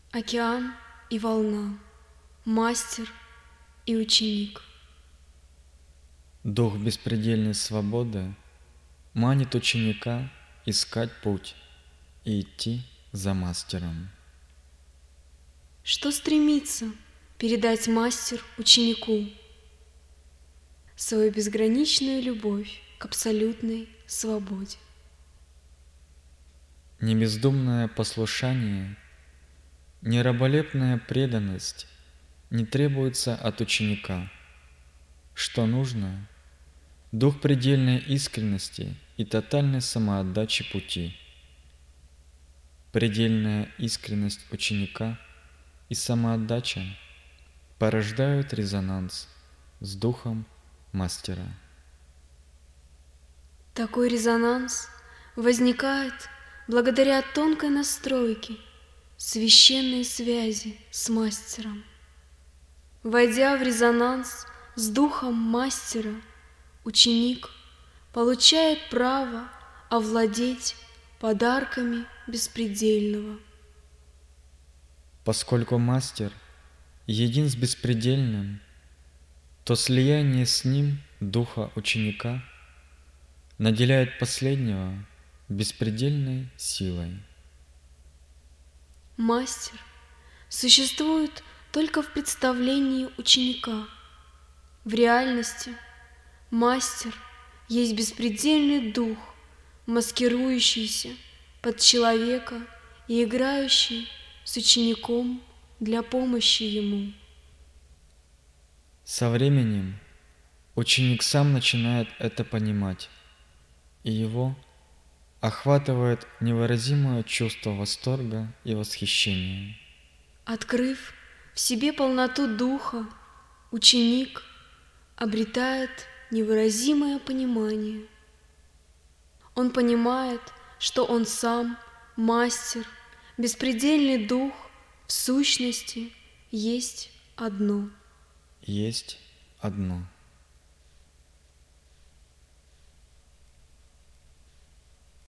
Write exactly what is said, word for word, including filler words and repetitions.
Океан и волна, мастер и ученик. Дух беспредельной свободы манит ученика искать путь и идти за мастером. Что стремится передать мастер ученику? Свою безграничную любовь к абсолютной свободе. Не бездумное послушание, не раболепная преданность не требуется от ученика. Что нужно? Дух предельной искренности и тотальной самоотдачи пути. Предельная искренность ученика и самоотдача порождают резонанс с духом мастера. Такой резонанс возникает благодаря тонкой настройке священной связи с мастером. Войдя в резонанс с духом мастера, ученик получает право овладеть подарками беспредельного. Поскольку мастер един с беспредельным, то слияние с ним духа ученика наделяет последнего беспредельной силой. Мастер существует только в представлении ученика. В реальности мастер есть беспредельный дух, маскирующийся под человека и играющий с учеником для помощи ему. Со временем ученик сам начинает это понимать, и его охватывает невыразимое чувство восторга и восхищения. Открыв в себе полноту духа, ученик обретает невыразимое понимание. Он понимает, что он сам мастер, беспредельный дух, в сущности есть одно. Есть одно.